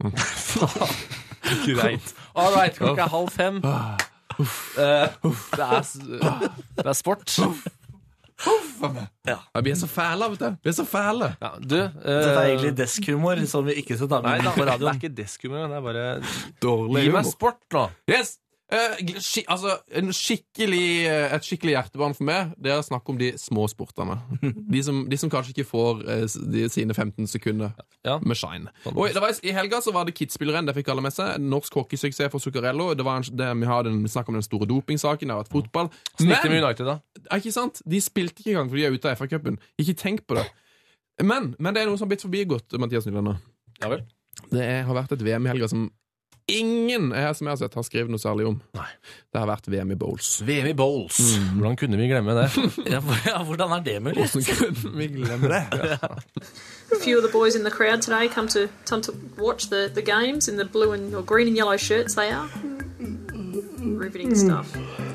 Greit. All right, klokka er 4:30. Det er sport.
Ja.
Vi er så fæle, vet du. Vi er så fæle.
Ja, du,
Dette er egentlig deskhumor som vi ikke skal ta
Nei
med
da,
på
det
radioen.
er ikke deskhumor, det er bare
Dårlig
Gi meg
humor.
sport nå.
Yes! Altså, et skikkelig hjertebarn for meg, det er å snakke om de små sportene. De som kanskje ikke får sine 15 sekunder med shine. Og I helga så var det Kitzbühel-renn, det fikk alle med seg. Norsk hockeysuksess for Zuccarello. Det var vi snakket om den store dopingsaken, det har vært fotball.
Snikte med United da.
Ikke sant? De spilte ikke engang fordi de er ute av FA-cupen. Ikke tenk på det. Men det er noe som har blitt forbigått, Mathias Nylander.
Ja vel.
Det har vært et VM i helga som ingen som jeg har sett har skrevet noe særlig om.
Nei.
Det har vært VM i bowls.
VM i bowls. Hvordan kunne vi glemme det?
Ja, hvordan er det mulig?
Hvordan kunne vi glemme det?
A few of the boys in the crowd today come to watch the games in the blue and or green and yellow shirts they are. Riveting stuff.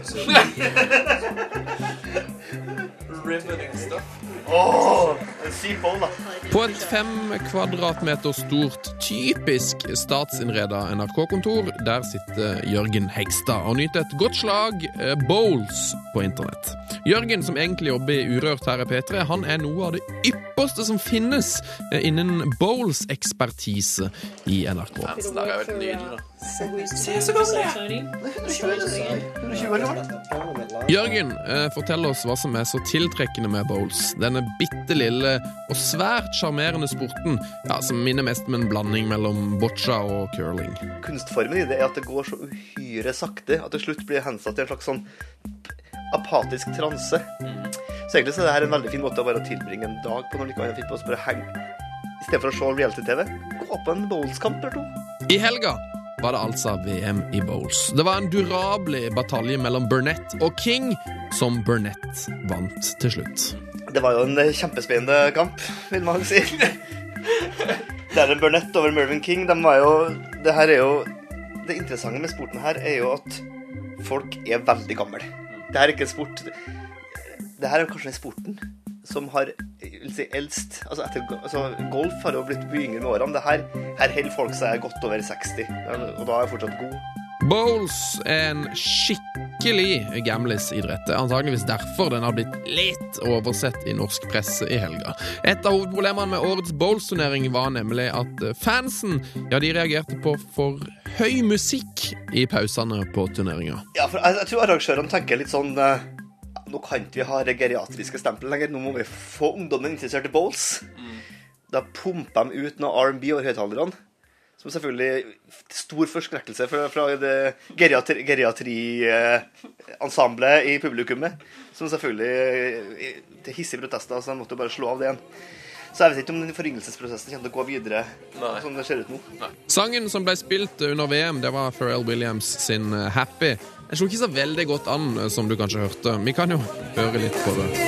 Riveting stuff.
På et 5 kvadratmeter stort, typisk statsinnreda NRK-kontor, der sitter Jørgen Hegstad og nyter et godt slag bowls på internett. Jørgen, som egentlig jobber i Urørt her i P3, han er noe av det ypperste som finnes innen bowls-ekspertise i NRK.
Det er jo helt nydelig da.
Jørgen, fortell oss hva som er så tiltrekkende med bowls. Denne bitte lille og svært charmerende sporten, som minner mest om en blanding mellom boccia og curling.
Kunstformen i det er at det går så uhyre sakte at det slutt blir hensatt til en slags sånn apatisk transe. Så egentlig så er det her en veldig fin måte å bare tilbringe en dag på når du ikke har en fint på å bare henge. I stedet for å se reality-TV, gå på en bowlskamp eller to.
I helga var det altså VM i bowls. Det var en durabelig batalje mellom Burnett og King, som Burnett vant til slutt.
Det var jo en kjempespennende kamp, vil man si. Darren Burnett over Mervyn King, det interessante med sporten her er jo at folk er veldig gamle. Det her er ikke en sport. Det her er kanskje sporten som har eldst. Golf har jo blitt yngre med årene. Her holder folk seg godt over 60, og da er jeg fortsatt god.
Bowls er en skikkelig gamlis-idrett. Antageligvis derfor den har blitt litt oversett i norsk presse i helga. Et av hovedproblemene med årets bowls-turnering var nemlig at fansen, de reagerte på for høy musikk i pausene på turneringa.
Ja, for jeg tror arrangørene tenker litt sånn, nå kan ikke vi ha det geriatriske stempel lenger, nå må vi få ungdommen interessert i bowls. Da pumper de ut noe R&B over høyttalerne, som selvfølgelig stor forskrekkelse fra det geriatri-ensemblet i publikummet, som selvfølgelig til hissige protester, så de måtte bare slå av det igjen. Så jeg vet ikke om den foryngelsesprosessen kommer til å gå videre som det ser ut nå.
Sangen som ble spilt under VM, det var Pharrell Williams sin Happy. Jeg slo ikke så veldig godt an, som du kanskje hørte. Vi kan jo høre litt på det.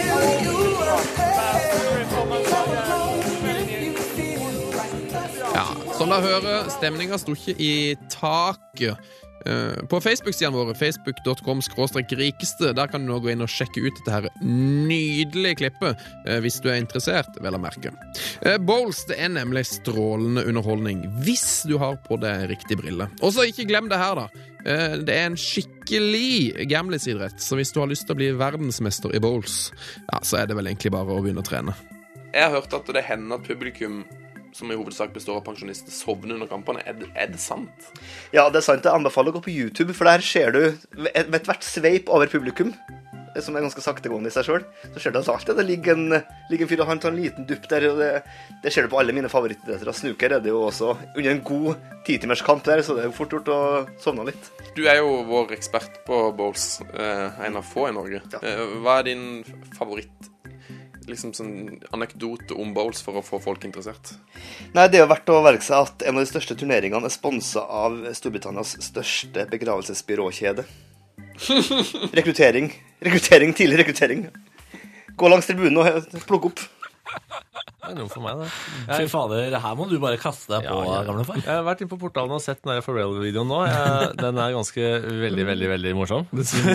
Ja, som da hører, stemningen sto ikke i taket. På Facebook-siden våre, facebook.com/rikeste, der kan du nå gå inn og sjekke ut dette her nydelige klippet, hvis du er interessert, vel å merke. Bowls, det er nemlig strålende underholdning, hvis du har på deg riktig brille. Og så ikke glem det her da, det er en skikkelig gamlis-idrett, så hvis du har lyst til å bli verdensmester i bowls, så er det vel egentlig bare å begynne å trene.
Jeg har hørt at det hender at publikum som i hovedsak består av pensjonister, sovner under kampene. Er det sant?
Ja, det er sant. Jeg anbefaler å gå på YouTube, for der ser du ved hvert sveip over publikum, som er ganske saktegående i seg selv, så ser du at alltid det ligger en fyr og han tar en liten dupp der, og det ser du på alle mine favorittidretter. Snooker er det jo også under en god 10-timers kamp der, så det er jo fort gjort å sovne litt.
Du er jo vår ekspert på bowls, en av få i Norge. Ja. Hva er din favoritt? Liksom sånn anekdote om bowls for å få folk interessert?
Nei, det er jo verdt å merke seg at en av de største turneringene er sponset av Storbritannias største begravelsesbyråkjede. Rekruttering, tidlig rekruttering. Gå langs tribunen og plukke opp.
Det er noe for meg, det.
Fy fader, her må du bare kaste deg på, gamle far.
Jeg har vært inn på portalen og sett den der Pharrell-videoen nå. Den er ganske veldig morsom.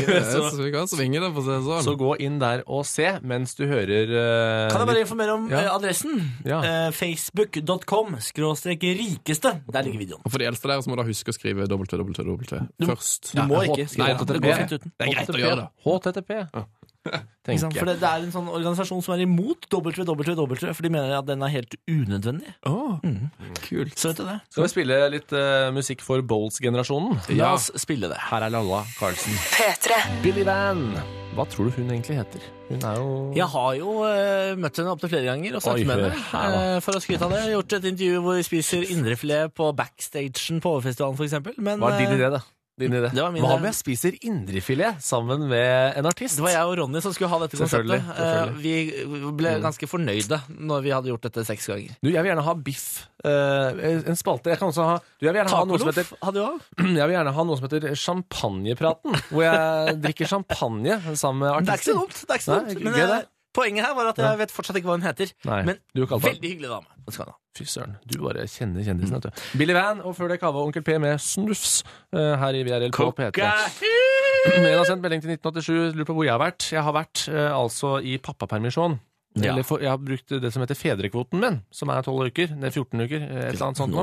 Så gå inn der og se mens du hører
Kan jeg bare informere om adressen? Ja. Facebook.com/rikeste. Der ligger videoen.
Og for de eldste der så må du huske å skrive www først.
Du må ikke skrive HTTP. Det går fint uten.
Det er greit å gjøre det.
HTTP. tenker jeg.
For det er en sånn organisasjon som er imot www, for de mener at den er helt unødvendig.
Kult.
Så vet du det.
Skal vi spille litt musikk for Bowles-generasjonen?
La oss spille det.
Her er Lalla Carlsen.
P3.
Billy Van. Hva tror du hun egentlig heter? Hun er jo...
Jeg har jo møtt henne opp til flere ganger og snakket med henne for å skryte av det. Jeg har gjort et intervju hvor vi spiser indrefilet på backstagen på Overfestivalen for eksempel. Men,
hva er din idé da? Det var
min
Hva om jeg spiser indrefilet sammen med en artist?
Det var jeg og Ronny som skulle ha dette konseptet. Vi ble ganske fornøyde når vi hadde gjort dette 6 ganger.
Du, jeg vil gjerne ha biff. En spalte. Jeg kan også ha... Du, jeg vil gjerne ha noe som heter...
Hadde du også?
Jeg vil gjerne ha noe som heter champagnepraten, hvor jeg drikker champagne sammen med artister.
Det er ikke så dumt. Men poenget her var at jeg vet fortsatt ikke hva hun heter.
Nei,
men veldig hyggelig dame.
Fy søren, du bare kjenner kjendisen, vet du. Billy Van, og før det Kava og Onkel P med Snufs her i VRL på P3. Jeg har sendt melding til 1987, lurer på hvor jeg har vært. Jeg har vært altså i pappapermisjon.
Ja.
Jeg har brukt det som heter fedrekvoten min, som er 12 uker, det er 14 uker, et eller annet sånt nå.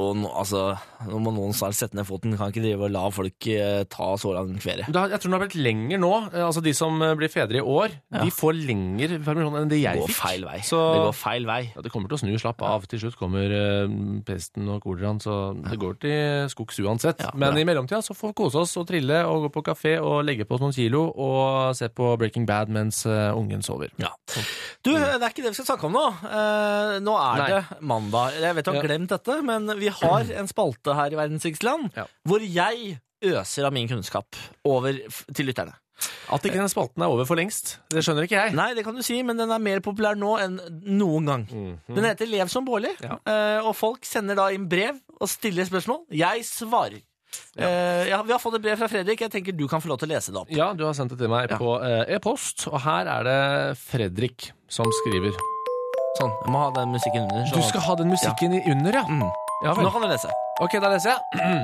Nå må noen snart sette ned foten, kan ikke drive og la folk ta så lang ferie.
Jeg tror den har blitt lenger nå, altså de som blir fedre i år, de får lenger permisjon enn det jeg fikk.
Det går feil vei.
Ja, det kommer til å snu, slapp av, til slutt kommer pesten og koleraen, så det går til skogs uansett. Ja, men i mellomtida så får vi kose oss og trille og gå på kafé og legge på noen kilo og se på Breaking Bad mens ungen sover.
Ja. Du, det er ikke det vi skal snakke om nå. Nå er det mandag. Jeg vet du har glemt dette, men vi har en spalte her i Verdensrikesland hvor jeg øser av min kunnskap over til lytterne.
At ikke den spalten er over for lengst, det skjønner ikke jeg.
Nei, det kan du si, men den er mer populær nå enn noen gang. Den heter Lev som Bårli, og folk sender da inn brev og stiller spørsmål. Jeg svarer. Vi har fått et brev fra Fredrik. Jeg tenker du kan få lov til å lese det opp.
Ja, du har sendt det til meg på e-post, og her er det Fredrik som skriver.
Sånn, jeg må ha den musikken under.
Du skal ha den musikken under, ja. Ja vel.
Nå kan du lese.
Ok, da leser jeg.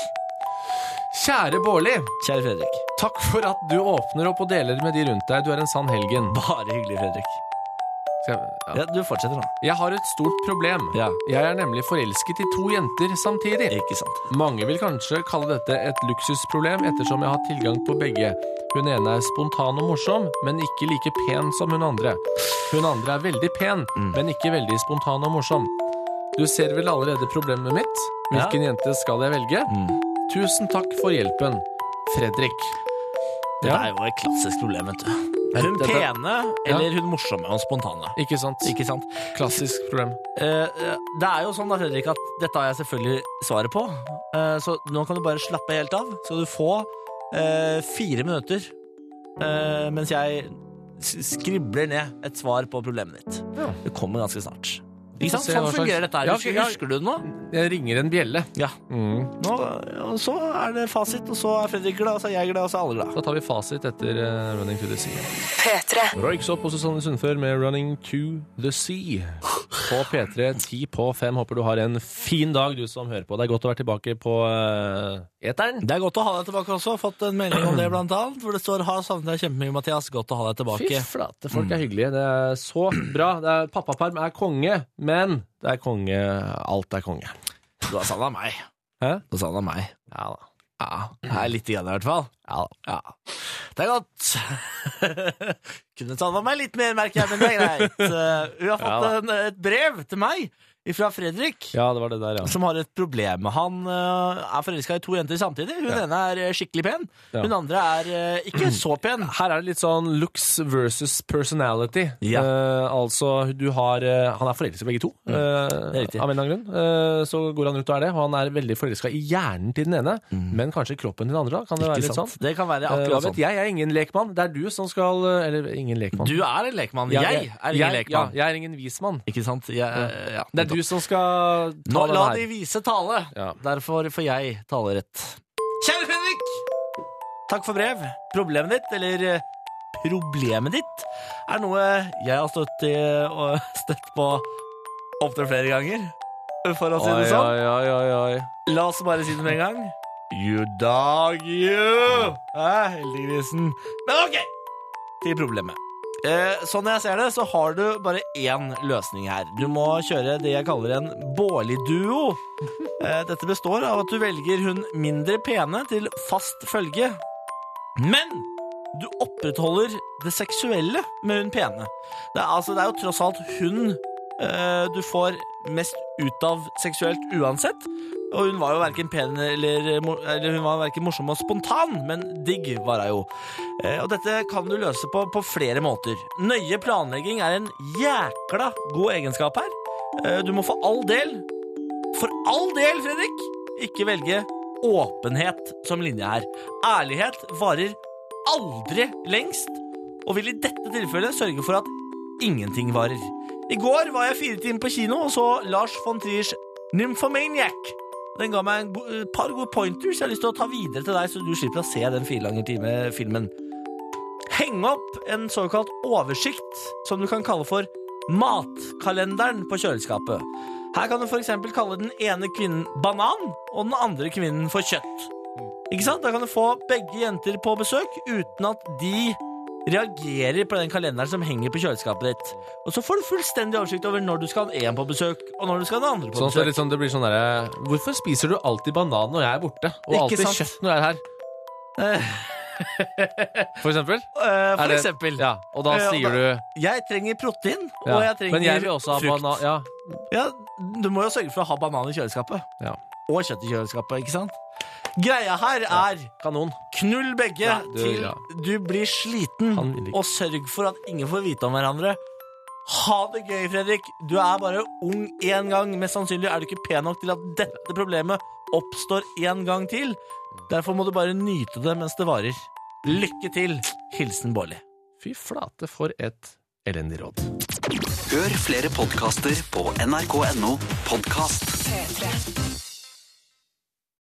Kjære Bårli.
Kjære Fredrik.
Takk for at du åpner opp og deler med de rundt deg. Du er en sann helgen.
Bare hyggelig, Fredrik. Du fortsetter nå.
Jeg har et stort problem. Jeg er nemlig forelsket i 2 jenter samtidig.
Ikke sant.
Mange vil kanskje kalle dette et luksusproblem, ettersom jeg har tilgang på begge. Hun ene er spontan og morsom, men ikke like pen som hun andre. Hun andre er veldig pen, men ikke veldig spontan og morsom. Du ser vel allerede problemet mitt? Hvilken jente skal jeg velge? Tusen takk for hjelpen. Fredrik.
Det er jo et klassisk problem, vet du. Er hun pene, eller hun morsomme og spontane?
Ikke sant. Klassisk problem.
Det er jo sånn da, Fredrik, at dette har jeg selvfølgelig svaret på. Så nå kan du bare slappe helt av. Så du får 4 minutter mens jeg skribler ned et svar på problemet ditt. Det kommer ganske snart. Ikke sant? Sånn fungerer dette her. Husker du det nå?
Jeg ringer en bjelle.
Ja. Nå, og så er det fasit, og så er Fredrik glad, og så er jeg glad, og så er alle glad.
Da tar vi fasit etter Running to the Sea.
P3.
Røyksopp og Susanne Sundfør med Running to the Sea. På P3 10:05. Håper du har en fin dag, du som hører på. Det er godt å være tilbake på eteren.
Det er godt å ha deg tilbake også. Fått en melding om det blant annet, hvor det står «Har savnet deg kjempemye, Mathias. Godt å ha deg tilbake».
Fy flate, folk er hyggelige. Det er så bra. Pappaperm er konge, men det er konge. Alt er konge.
Du har savnet meg.
Hæ?
Du har savnet meg.
Ja da.
Ja, det er litt igjen i hvert fall. Ja. Det er godt. Kunne savnet meg litt mer, merker jeg, men det er greit. Vi har fått et brev til meg fra Fredrik.
Ja, det var det der, ja.
Som har et problem. Han er forelsket i 2 jenter samtidig. Hun ene er skikkelig pen. Hun andre er ikke så pen.
Her er det litt sånn looks versus personality. Altså, han er forelsket begge 2. Av en eller annen grunn. Så går han ut og er det. Og han er veldig forelsket i hjernen til den ene, men kanskje kroppen til den andre. Kan det være litt sånn?
Det kan være akkurat sånn.
Jeg er ingen lekmann. Det er du som skal... Eller ingen lekmann.
Du er en lekmann. Jeg er ingen lekmann.
Jeg er ingen vismann.
Ikke sant?
Det er du som skal ta
nå,
den her.
La de vise tale. Derfor får jeg talerett. Kjære Fredrik! Takk for brev. Problemet ditt er noe jeg har støtt på opptil flere ganger. For å si det sånn. La oss bare si det med en gang. You dog, you! Heldiggrisen. Men ok, til problemet. Sånn jeg ser det, så har du bare én løsning her. Du må kjøre det jeg kaller en Bårli-duo. Dette består av at du velger hun mindre pene til fast følge. Men du opprettholder det seksuelle med hun pene. Det er jo tross alt hun du får mest ut av seksuelt uansett. Og hun var jo hverken pen eller hun var hverken morsom og spontan, men digg var hun jo. Og dette kan du løse på flere måter. Nøye planlegging er en jækla god egenskap her. Du må for all del, Fredrik, ikke velge åpenhet som linje her. Ærlighet varer aldri lengst, og vil i dette tilfellet sørge for at ingenting varer. I går var jeg 4 timer på kino og så Lars von Triers Nymphomaniac. Den ga meg et par gode pointers jeg har lyst til å ta videre til deg, så du slipper å se den 4 lange time-filmen. Heng opp en såkalt oversikt, som du kan kalle for matkalenderen på kjøleskapet. Her kan du for eksempel kalle den ene kvinnen banan, og den andre kvinnen for kjøtt. Ikke sant? Da kan du få begge jenter på besøk, uten at de reagerer på den kalenderen som henger på kjøleskapet ditt. Og så får du fullstendig oversikt over når du skal ha en på besøk, og når du skal ha den andre på besøk.
Så det blir sånn der, hvorfor spiser du alltid banan når jeg er borte, og alltid kjøtt når jeg er her? For eksempel?
For eksempel.
Ja, og da sier du...
Jeg trenger protein, og jeg trenger frukt.
Men jeg vil også ha banan,
ja, du må jo sørge for å ha banan i kjøleskapet.
Ja.
Og kjøtt i kjøleskapet, ikke sant? Greia her er
kanon.
Knull begge til du blir sliten, og sørg for at ingen får vite om hverandre. Ha det gøy, Fredrik. Du er bare ung en gang. Mest sannsynlig er du ikke pen nok til at dette problemet oppstår en gang til. Derfor må du bare nyte det mens det varer. Lykke til. Hilsen Bårli.
Fy flate for et elendig råd.
Hør flere podcaster på nrk.no podcast.